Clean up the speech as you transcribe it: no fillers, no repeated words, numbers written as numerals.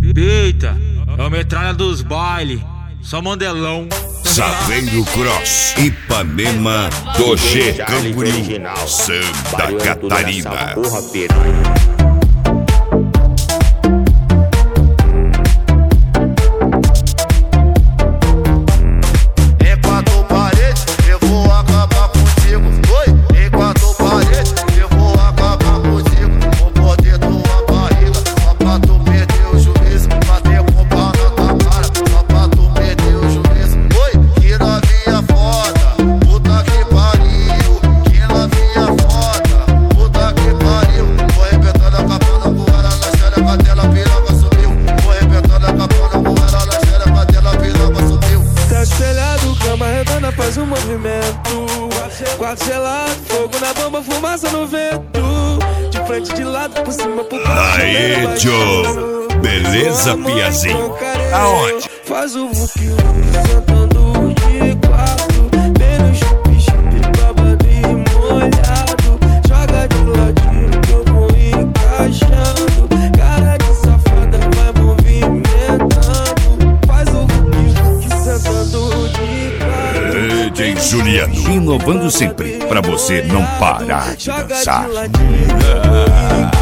Eita, é a metralha dos baile, só mandelão. Saveiro Cross, Ipanema, do G Camboriú, Santa Catarina. Faz um movimento, quarto gelado, fogo na bomba, fumaça no vento. De frente, de lado, por cima, por baixo. Aê, Joe, beleza, Piazinho? Aonde? Faz o vuki, sentando de quarto. Bem no chupi-chupi, babado e molhado. Joga de ladinho que eu vou encaixando. Cara de safada, vai movimentando. Faz o vuki, sentando de quarto. DJ Juliano, inovando sempre, pra você não parar de dançar.